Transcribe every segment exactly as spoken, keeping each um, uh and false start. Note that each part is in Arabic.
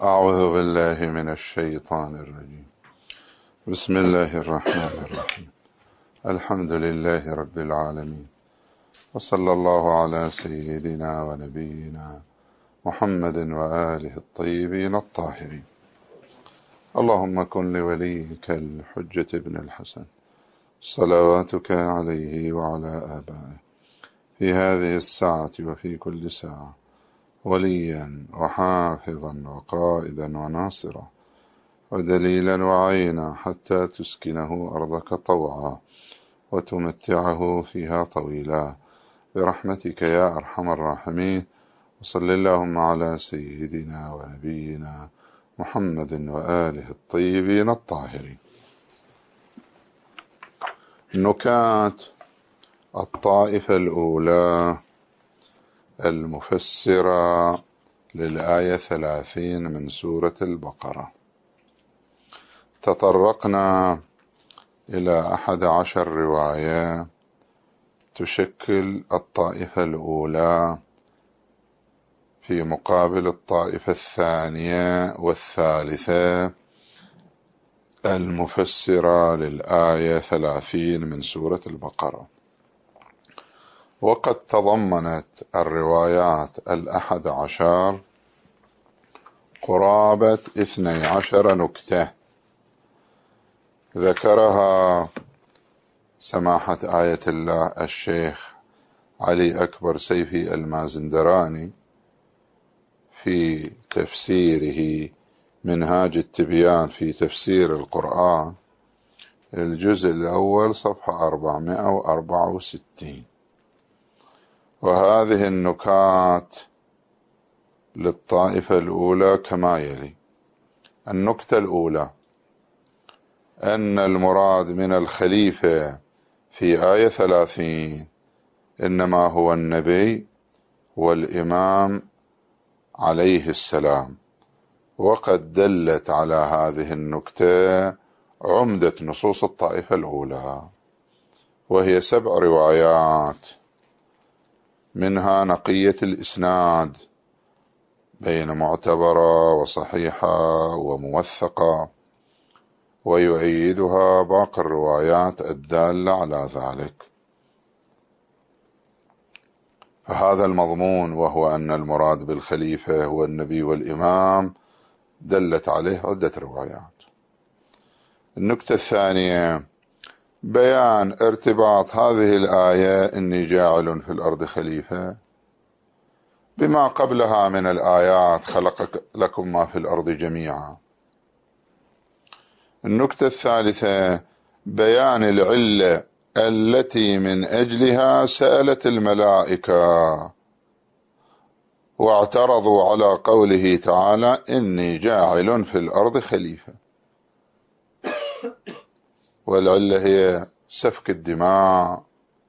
أعوذ بالله من الشيطان الرجيم. بسم الله الرحمن الرحيم. الحمد لله رب العالمين، وصلى الله على سيدنا ونبينا محمد وآله الطيبين الطاهرين. اللهم كن لوليك الحجة ابن الحسن صلواتك عليه وعلى آبائه في هذه الساعة وفي كل ساعة وليا وحافظا وقائدا وناصرا ودليلا وعينا، حتى تسكنه أرضك طوعا وتمتعه فيها طويلا برحمتك يا أرحم الراحمين. وصل اللهم على سيدنا ونبينا محمد وآله الطيبين الطاهرين. نكات الطائفة الأولى المفسرة للآية ثلاثين من سورة البقرة. تطرقنا إلى أحد عشر رواية تشكل الطائفة الأولى في مقابل الطائفة الثانية والثالثة المفسرة للآية ثلاثين من سورة البقرة. وقد تضمنت الروايات الأحد عشر قرابة اثني عشر نكتة ذكرها سماحة آية الله الشيخ علي أكبر سيفي المازندراني في تفسيره منهاج التبيان في تفسير القرآن، الجزء الأول صفحة أربعمائة وأربعة وستين. وهذه النكات للطائفة الأولى كما يلي. النكتة الأولى أن المراد من الخليفة في آية ثلاثين إنما هو النبي والإمام عليه السلام، وقد دلت على هذه النكتة عمدة نصوص الطائفة الأولى، وهي سبع روايات، منها نقية الإسناد بين معتبرة وصحيحة وموثقة، ويؤيدها باقي الروايات الدالة على ذلك. فهذا المضمون، وهو أن المراد بالخليفة هو النبي والإمام، دلت عليه عدة روايات. النكتة الثانية بيان ارتباط هذه الآية إني جاعل في الأرض خليفة بما قبلها من الآيات خلق لكم ما في الأرض جميعا. النكتة الثالثة بيان العلة التي من أجلها سألت الملائكة واعترضوا على قوله تعالى إني جاعل في الأرض خليفة، والعلة هي سفك الدماء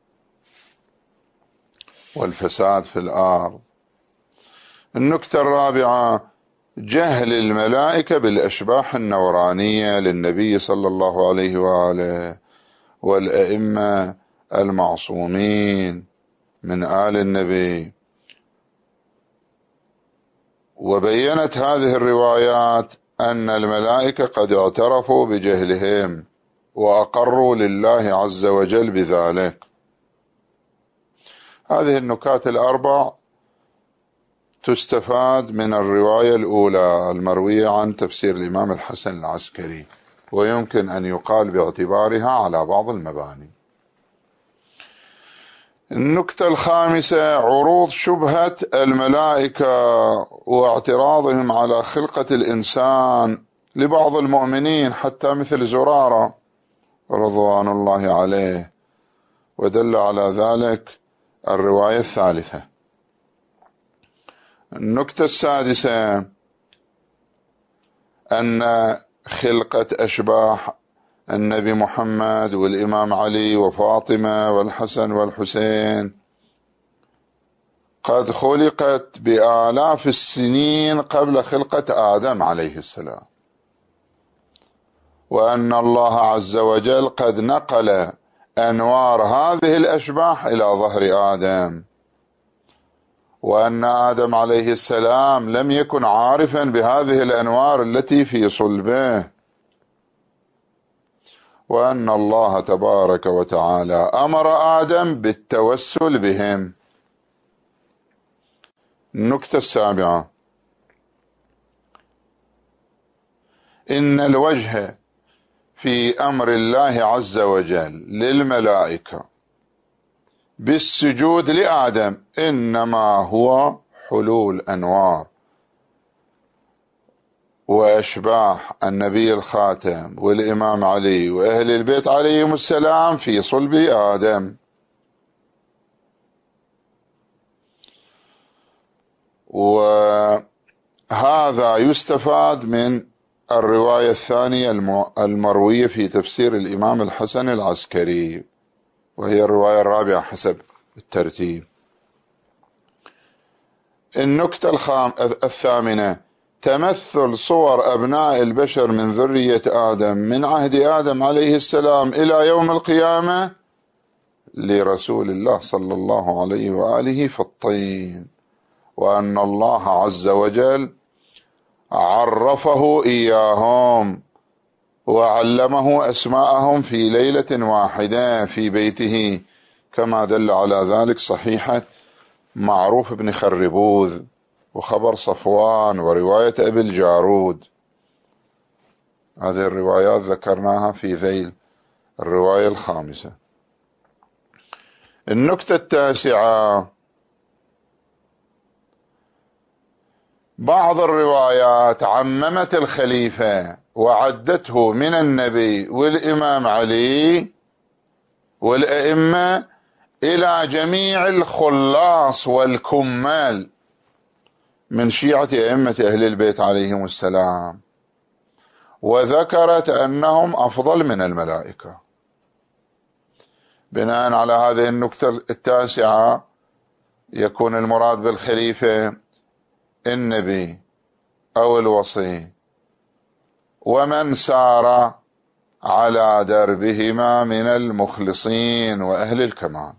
والفساد في الأرض. النكتة الرابعة جهل الملائكة بالأشباح النورانية للنبي صلى الله عليه وآله والأئمة المعصومين من آل النبي. وبينت هذه الروايات أن الملائكة قد اعترفوا بجهلهم وأقروا لله عز وجل بذلك. هذه النكات الأربع تستفاد من الرواية الأولى المروية عن تفسير الإمام الحسن العسكري، ويمكن أن يقال باعتبارها على بعض المباني. النكتة الخامسة عروض شبهة الملائكة واعتراضهم على خلقة الإنسان لبعض المؤمنين، حتى مثل زرارة رضوان الله عليه، ودل على ذلك الرواية الثالثة. النكتة السادسة أن خلقة أشباح النبي محمد والإمام علي وفاطمة والحسن والحسين قد خلقت بآلاف السنين قبل خلقة آدم عليه السلام، وأن الله عز وجل قد نقل أنوار هذه الأشباح إلى ظهر آدم، وأن آدم عليه السلام لم يكن عارفا بهذه الأنوار التي في صلبه، وأن الله تبارك وتعالى أمر آدم بالتوسل بهم. النكتة السابعة: إن الوجه في أمر الله عز وجل للملائكة بالسجود لآدم إنما هو حلول أنوار وأشباح النبي الخاتم والإمام علي وأهل البيت عليهم السلام في صلب آدم. وهذا يستفاد من الرواية الثانية المروية في تفسير الإمام الحسن العسكري، وهي الرواية الرابعة حسب الترتيب. النكتة الثامنة: تمثل صور أبناء البشر من ذرية آدم من عهد آدم عليه السلام إلى يوم القيامة لرسول الله صلى الله عليه وآله في الطين، وأن الله عز وجل عرفه إياهم وعلمه أسماءهم في ليلة واحدة في بيته، كما دل على ذلك صحيحة معروف بن خربوذ وخبر صفوان ورواية أبي الجارود. هذه الروايات ذكرناها في ذيل الرواية الخامسة. النكتة التاسعة: بعض الروايات عممت الخليفة وعدته من النبي والإمام علي والأئمة إلى جميع الخلاص والكمال من شيعة أئمة أهل البيت عليهم السلام، وذكرت أنهم أفضل من الملائكة. بناء على هذه النكتة التاسعة يكون المراد بالخليفة النبي أو الوصي ومن سار على دربهما من المخلصين وأهل الكمال.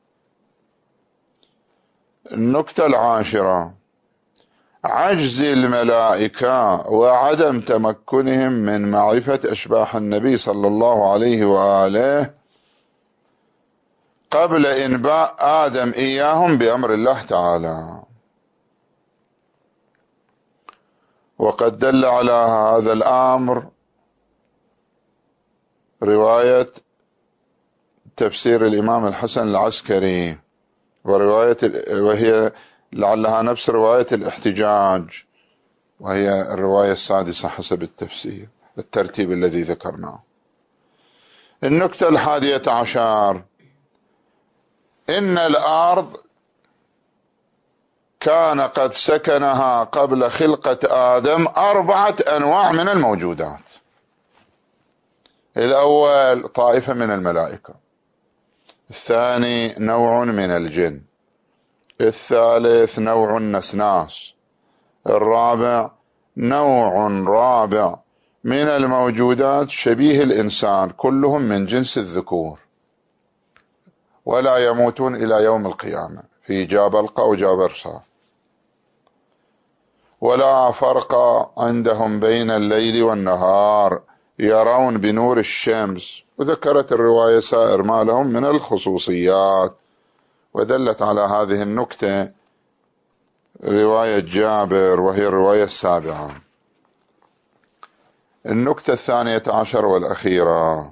النكتة العاشرة: عجز الملائكة وعدم تمكنهم من معرفة أشباح النبي صلى الله عليه وآله قبل إنباء آدم إياهم بأمر الله تعالى. وقد دل على هذا الأمر رواية تفسير الإمام الحسن العسكري ورواية وهي لعلها نفس رواية الاحتجاج، وهي الرواية السادسة حسب التفسير الترتيب الذي ذكرناه. النكتة الحادية عشر: إن الأرض كان قد سكنها قبل خلقة آدم أربعة أنواع من الموجودات. الأول طائفة من الملائكة، الثاني نوع من الجن، الثالث نوع النسناس، الرابع نوع رابع من الموجودات شبيه الإنسان كلهم من جنس الذكور ولا يموتون إلى يوم القيامة في جابلقة وجابرصة، ولا فرق عندهم بين الليل والنهار، يرون بنور الشمس. وذكرت الرواية سائر ما لهم من الخصوصيات، ودلت على هذه النكتة رواية جابر وهي الرواية السابعة. النكتة الثانية عشر والأخيرة: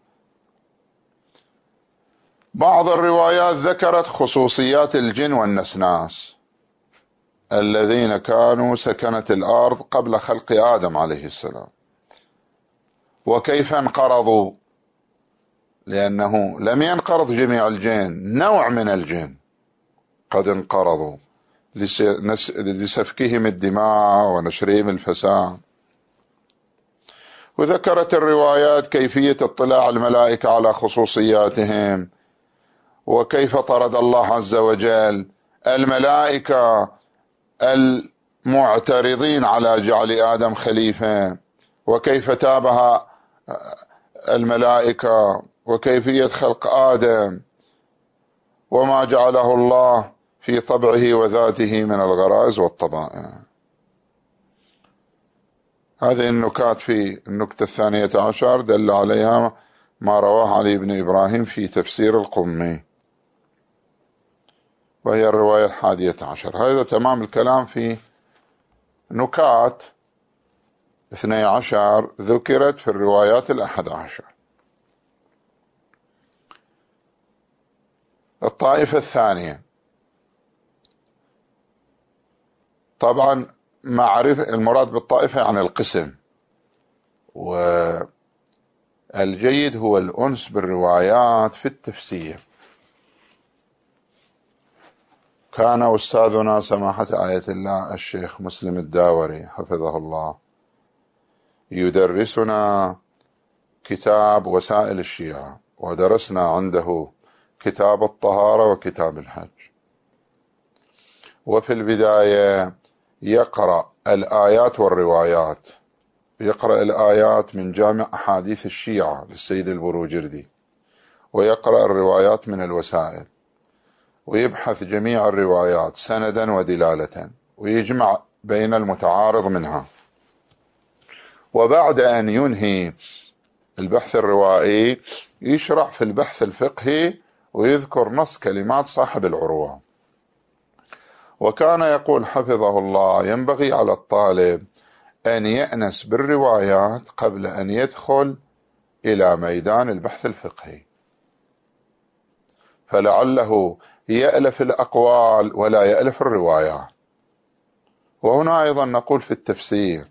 بعض الروايات ذكرت خصوصيات الجن والنسناس الذين كانوا سكنة الأرض قبل خلق آدم عليه السلام، وكيف انقرضوا، لأنه لم ينقرض جميع الجن، نوع من الجن قد انقرضوا لسفكهم الدماء ونشرهم الفساد. وذكرت الروايات كيفية اطلاع الملائكة على خصوصياتهم، وكيف طرد الله عز وجل الملائكة المعترضين على جعل آدم خليفة، وكيف تابها الملائكة، وكيفية خلق آدم، وما جعله الله في طبعه وذاته من الغرائز والطبائع. هذه النكات في النكتة الثانية عشر دل عليها ما رواه علي بن إبراهيم في تفسير القمي، وهي الرواية الحادية عشر. هذا تمام الكلام في نكات اثني عشر ذكرت في الروايات الأحد عشر. الطائفة الثانية، طبعا معرفة المراد بالطائفة يعني القسم، والجيد هو الأنس بالروايات في التفسير. كان أستاذنا سماحة آية الله الشيخ مسلم الداوري حفظه الله يدرسنا كتاب وسائل الشيعة، ودرسنا عنده كتاب الطهارة وكتاب الحج. وفي البداية يقرأ الآيات والروايات، يقرأ الآيات من جامع أحاديث الشيعة للسيد البروجردي، ويقرأ الروايات من الوسائل، ويبحث جميع الروايات سندا ودلالة، ويجمع بين المتعارض منها. وبعد أن ينهي البحث الروائي يشرع في البحث الفقهي ويذكر نص كلمات صاحب العروة. وكان يقول حفظه الله: ينبغي على الطالب أن يأنس بالروايات قبل أن يدخل إلى ميدان البحث الفقهي، فلعله يألف الأقوال ولا يألف الروايات. وهنا أيضا نقول في التفسير: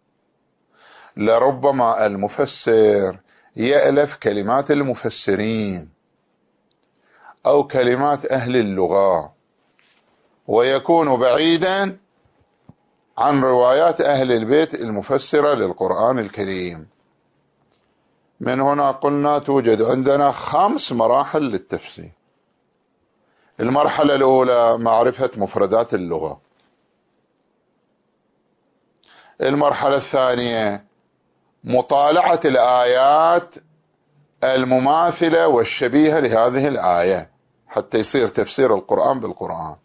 لربما المفسر يألف كلمات المفسرين أو كلمات أهل اللغة، ويكون بعيدا عن روايات أهل البيت المفسرة للقرآن الكريم. من هنا قلنا توجد عندنا خمس مراحل للتفسير. المرحلة الأولى معرفة مفردات اللغة. المرحلة الثانية مطالعة الآيات المماثلة والشبيهة لهذه الآية حتى يصير تفسير القرآن بالقرآن.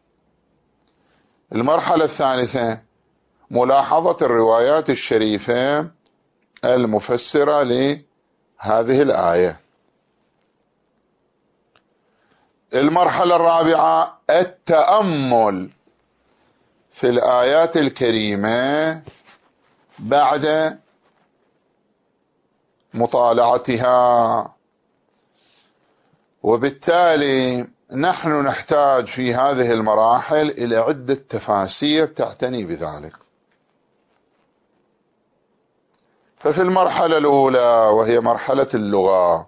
المرحلة الثالثة ملاحظة الروايات الشريفة المفسرة لهذه الآية. المرحلة الرابعة التأمل في الآيات الكريمة بعد مطالعتها. وبالتالي نحن نحتاج في هذه المراحل إلى عدة تفاسير تعتني بذلك. ففي المرحلة الأولى وهي مرحلة اللغة،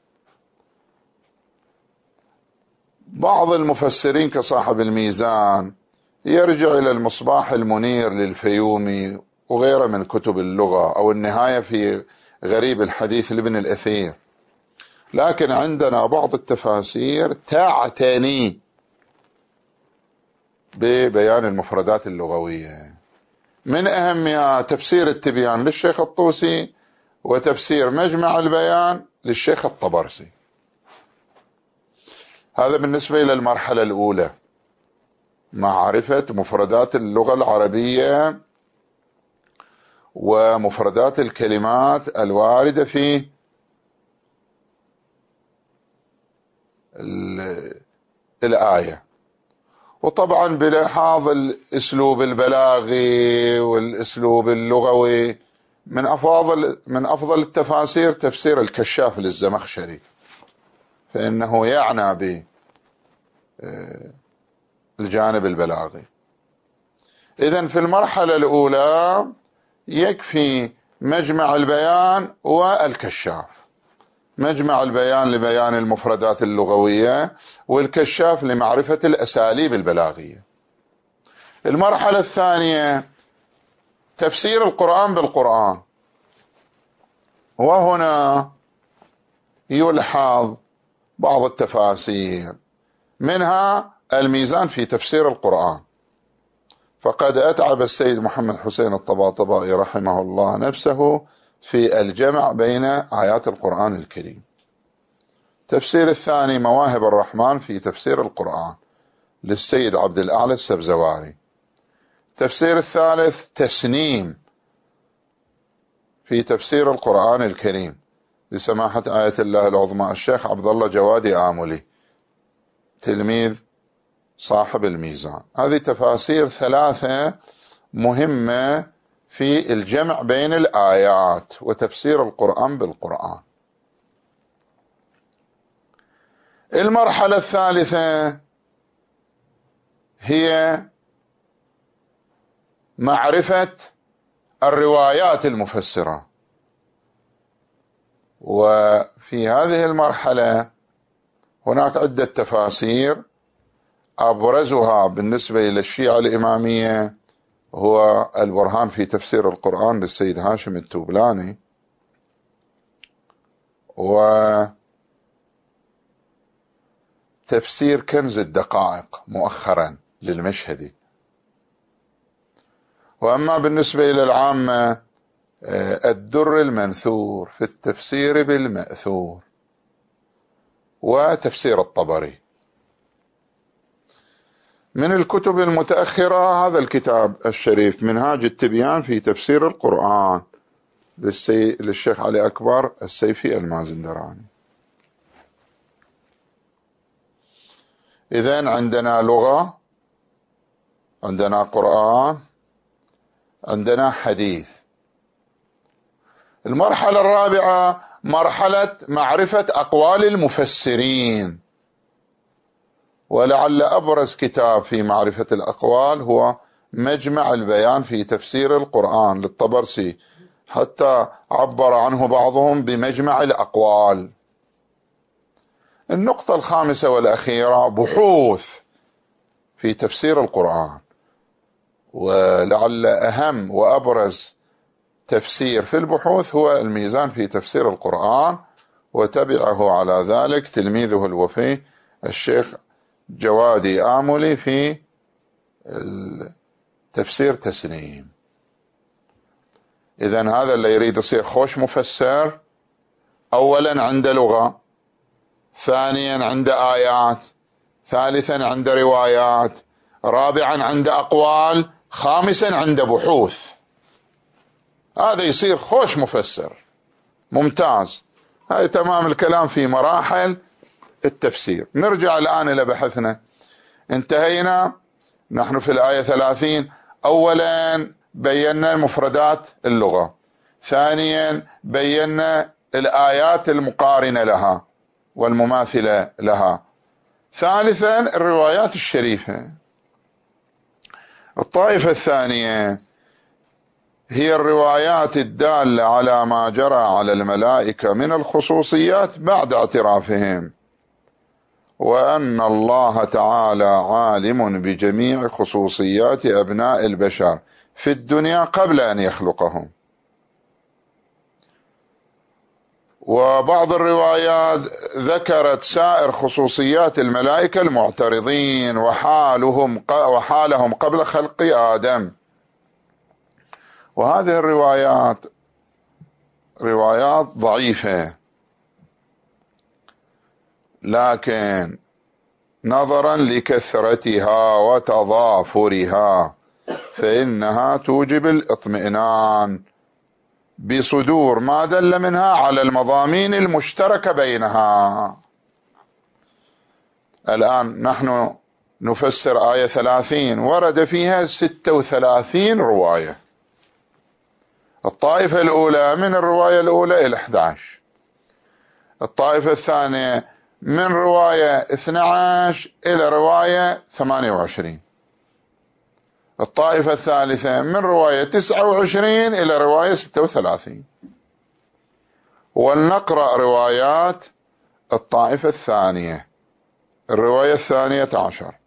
بعض المفسرين كصاحب الميزان يرجع إلى المصباح المنير للفيومي وغيره من كتب اللغة، أو النهاية في غريب الحديث لابن الأثير. لكن عندنا بعض التفاسير تعتني ببيان المفردات اللغوية، من أهمها تفسير التبيان للشيخ الطوسي، وتفسير مجمع البيان للشيخ الطبرسي. هذا بالنسبة إلى المرحلة الأولى، معرفة مفردات اللغة العربية ومفردات الكلمات الواردة في الآية، وطبعا بلحاظ الأسلوب البلاغي والأسلوب اللغوي. من أفضل من أفضل التفاسير تفسير الكشاف للزمخشري، فإنه يعنى بالجانب البلاغي. إذن في المرحلة الأولى يكفي مجمع البيان والكشاف. مجمع البيان لبيان المفردات اللغوية، والكشاف لمعرفة الأساليب البلاغية. المرحلة الثانية تفسير القرآن بالقرآن، وهنا يلحظ بعض التفاسير، منها الميزان في تفسير القرآن. فقد أتعب السيد محمد حسين الطباطبائي رحمه الله نفسه في الجمع بين آيات القرآن الكريم. تفسير الثاني مواهب الرحمن في تفسير القرآن للسيد عبد الأعلى السبزواري. التفسير الثالث تسنيم في تفسير القرآن الكريم لسماحة آية الله العظمى الشيخ عبد الله جوادي آملي تلميذ صاحب الميزان. هذه تفاسير ثلاثة مهمة في الجمع بين الآيات وتفسير القرآن بالقرآن. المرحلة الثالثة هي معرفة الروايات المفسرة، وفي هذه المرحلة هناك عدة تفاسير، أبرزها بالنسبة إلى الشيعة الإمامية هو البرهان في تفسير القرآن للسيد هاشم التوبلاني، وتفسير كنز الدقائق مؤخرا للمشهدي. وأما بالنسبة إلى العامة الدر المنثور في التفسير بالمأثور، وتفسير الطبري. من الكتب المتأخرة هذا الكتاب الشريف منهاج التبيان في تفسير القرآن للسي... للشيخ علي أكبر السيفي المازندراني. إذن عندنا لغة، عندنا قرآن، عندنا حديث. المرحلة الرابعة مرحلة معرفة أقوال المفسرين، ولعل أبرز كتاب في معرفة الأقوال هو مجمع البيان في تفسير القرآن للطبرسي، حتى عبر عنه بعضهم بمجمع الأقوال. النقطة الخامسة والأخيرة بحوث في تفسير القرآن، ولعل أهم وأبرز تفسير في البحوث هو الميزان في تفسير القرآن، وتبعه على ذلك تلميذه الوفي الشيخ جوادي آملي في تفسير تسنيم. إذن هذا اللي يريد يصير خوش مفسر، أولا عنده لغة، ثانيا عنده آيات، ثالثا عنده روايات، رابعا عنده أقوال، خامسا عنده بحوث. هذا يصير خوش مفسر ممتاز. هذا تمام الكلام في مراحل التفسير. نرجع الآن إلى بحثنا. انتهينا نحن في الآية ثلاثين، أولا بينا مفردات اللغة، ثانيا بينا الآيات المقارنة لها والمماثلة لها، ثالثا الروايات الشريفة. الطائفة الثانية هي الروايات الدالة على ما جرى على الملائكة من الخصوصيات بعد اعترافهم، وأن الله تعالى عالم بجميع خصوصيات أبناء البشر في الدنيا قبل أن يخلقهم. وبعض الروايات ذكرت سائر خصوصيات الملائكة المعترضين وحالهم وحالهم قبل خلق آدم، وهذه الروايات روايات ضعيفة، لكن نظرا لكثرتها وتضافرها فإنها توجب الاطمئنان بصدور ما دل منها على المضامين المشتركة بينها. الآن نحن نفسر آية ثلاثين، ورد فيها ستة وثلاثين رواية. الطائفة الأولى من الرواية الأولى إلى أحد عشر، الطائفة الثانية من رواية اثني عشر إلى رواية ثمانية وعشرين، الطائفة الثالثة من رواية تسعة وعشرين إلى رواية ستة وثلاثين. ولنقرأ روايات الطائفة الثانية. الرواية الثانية عشر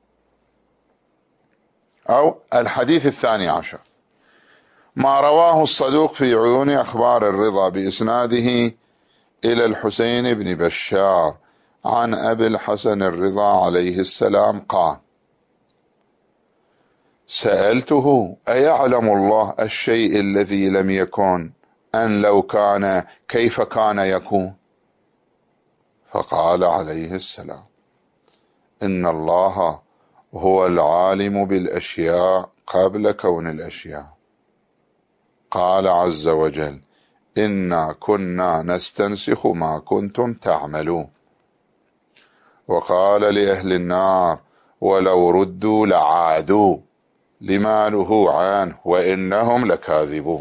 أو الحديث الثاني عشر: ما رواه الصدوق في عيون أخبار الرضا بإسناده إلى الحسين بن بشار عن أبي الحسن الرضا عليه السلام قال: سألته أيعلم الله الشيء الذي لم يكن، أن لو كان كيف كان يكون؟ فقال عليه السلام: إن الله هو العالم بالأشياء قبل كون الأشياء. قال عز وجل: إنا كنا نستنسخ ما كنتم تعملون. وقال لأهل النار: ولو ردوا لعادوا لما نهوا عنه وإنهم لكاذبون.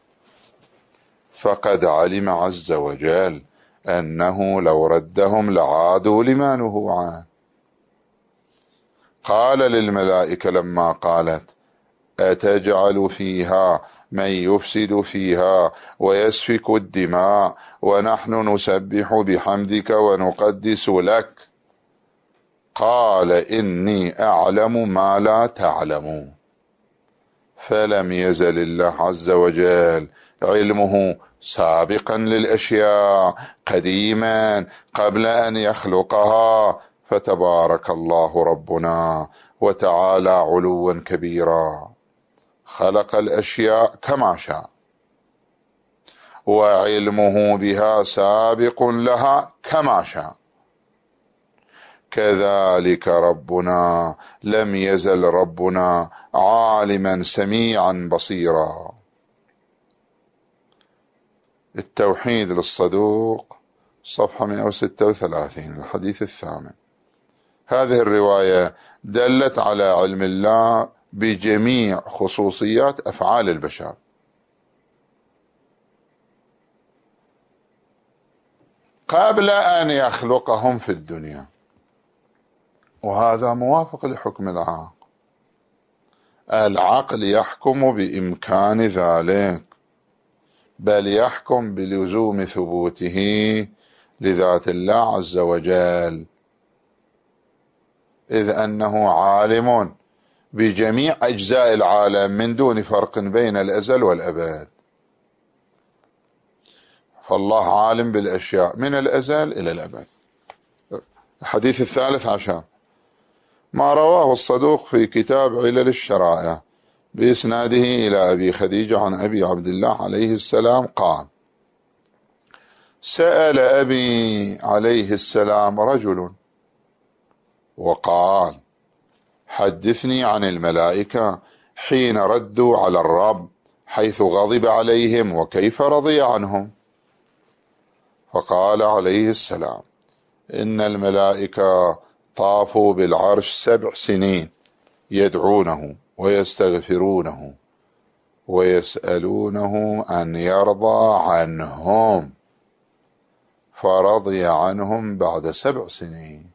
فقد علم عز وجل أنه لو ردهم لعادوا لما نهوا عنه. قال للملائكة لما قالت: أتجعل فيها من يفسد فيها ويسفك الدماء ونحن نسبح بحمدك ونقدس لك، قال: إني أعلم ما لا تعلمون. فلم يزل الله عز وجل علمه سابقا للأشياء قديما قبل أن يخلقها، فتبارك الله ربنا وتعالى علوا كبيرا. خلق الأشياء كما شاء، وعلمه بها سابق لها كما شاء. كذلك ربنا لم يزل ربنا عالما سميعا بصيرا. التوحيد للصدوق صفحة مئة وستة وثلاثين، الحديث الثامن. هذه الرواية دلت على علم الله بجميع خصوصيات أفعال البشر، قبل أن يخلقهم في الدنيا، وهذا موافق لحكم العقل. العقل يحكم بإمكان ذلك، بل يحكم بلزوم ثبوته لذات الله عز وجل، إذ أنه عالم بجميع أجزاء العالم من دون فرق بين الأزل والأبد. فالله عالم بالأشياء من الأزل إلى الأبد. الحديث الثالث عشر: ما رواه الصدوق في كتاب علل الشرائع بإسناده إلى أبي خديجة عن أبي عبد الله عليه السلام قال: سأل أبي عليه السلام رجل وقال: حدثني عن الملائكة حين ردوا على الرب حيث غضب عليهم وكيف رضي عنهم. فقال عليه السلام: إن الملائكة طافوا بالعرش سبع سنين يدعونه ويستغفرونه ويسألونه أن يرضى عنهم، فرضي عنهم بعد سبع سنين.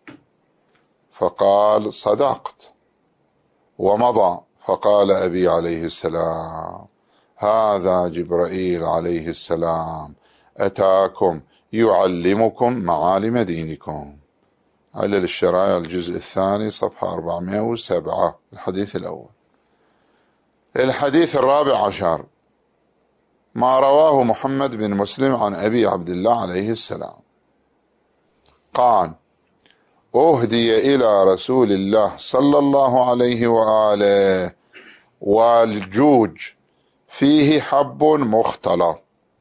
فقال: صدقت، ومضى. فقال أبي عليه السلام: هذا جبرائيل عليه السلام أتاكم يعلمكم معالم دينكم. علل الشرائع الجزء الثاني صفحة أربعمائة وسبعة، الحديث الأول. الحديث الرابع عشر: ما رواه محمد بن مسلم عن أبي عبد الله عليه السلام قال: أهدي إلى رسول الله صلى الله عليه وآله والجوج فيه حب مختلط.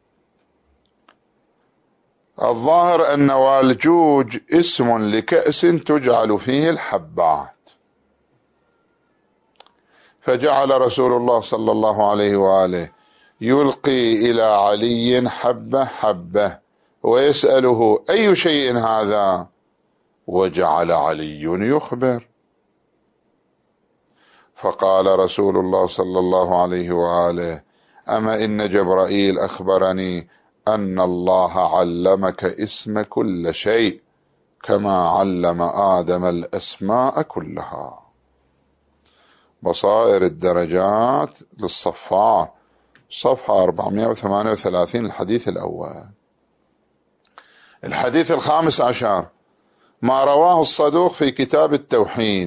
الظاهر أن والجوج اسم لكأس تجعل فيه الحبات، فجعل رسول الله صلى الله عليه وآله يلقي إلى علي حبة حبة ويسأله: أي شيء هذا؟ وجعل علي يخبر. فقال رسول الله صلى الله عليه وآله: أما إن جبرائيل أخبرني أن الله علمك اسم كل شيء كما علم آدم الأسماء كلها. بصائر الدرجات للصفار صفحة أربعمائة وثمانية وثلاثين، الحديث الأول. الحديث الخامس عشر: ما رواه الصدوق في كتاب التوحيد،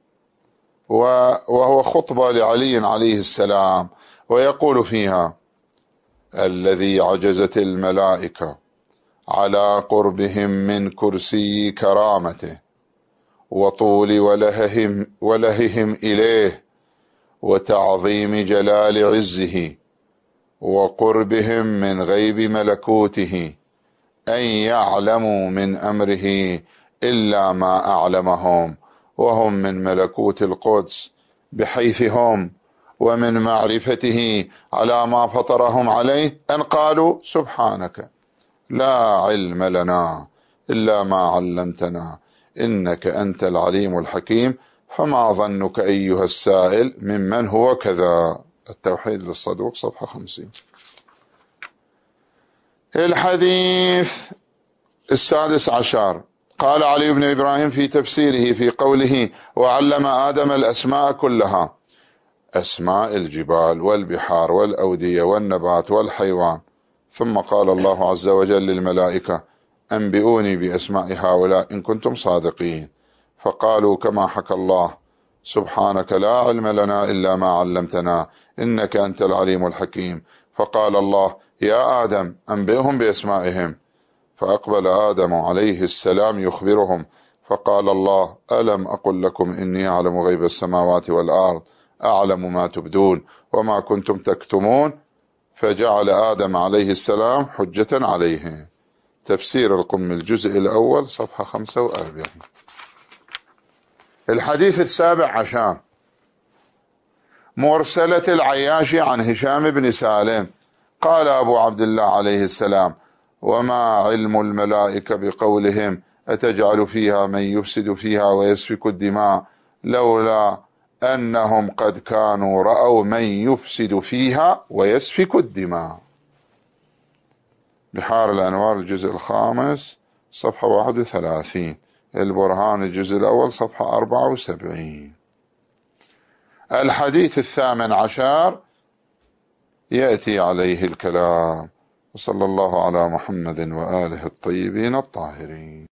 وهو خطبة لعلي عليه السلام، ويقول فيها: الذي عجزت الملائكة على قربهم من كرسي كرامته وطول ولههم, ولههم إليه وتعظيم جلال عزه وقربهم من غيب ملكوته أن يعلموا من أمره إلا ما أعلمهم وهم من ملكوت القدس بحيث هم ومن معرفته على ما فطرهم عليه أن قالوا سبحانك لا علم لنا إلا ما علمتنا إنك أنت العليم الحكيم فما ظنك أيها السائل ممن هو كذا. التوحيد للصدوق صفحة خمسين. الحديث السادس عشر قال علي بن إبراهيم في تفسيره في قوله وعلم آدم الأسماء كلها، أسماء الجبال والبحار والأودية والنبات والحيوان، ثم قال الله عز وجل للملائكة أنبئوني بأسماء هؤلاء إن كنتم صادقين، فقالوا كما حكى الله سبحانك لا علم لنا إلا ما علمتنا إنك أنت العليم الحكيم. فقال الله يا آدم أنبئهم بأسمائهم، فأقبل آدم عليه السلام يخبرهم، فقال الله ألم أقل لكم إني أعلم غيب السماوات والأرض أعلم ما تبدون وما كنتم تكتمون، فجعل آدم عليه السلام حجة عليه. تفسير القم الجزء الأول صفحة خمسة وأربعين. الحديث السابع عشر مرسلة العياشي عن هشام بن سالم قال أبو عبد الله عليه السلام وما علم الملائكة بقولهم أتجعل فيها من يفسد فيها ويسفك الدماء لولا أنهم قد كانوا رأوا من يفسد فيها ويسفك الدماء. بحار الأنوار الجزء الخامس صفحة واحد وثلاثين. البرهان الجزء الأول صفحة أربعة وسبعين. الحديث الثامن عشر يأتي عليه الكلام. وصلى الله على محمد وآله الطيبين الطاهرين.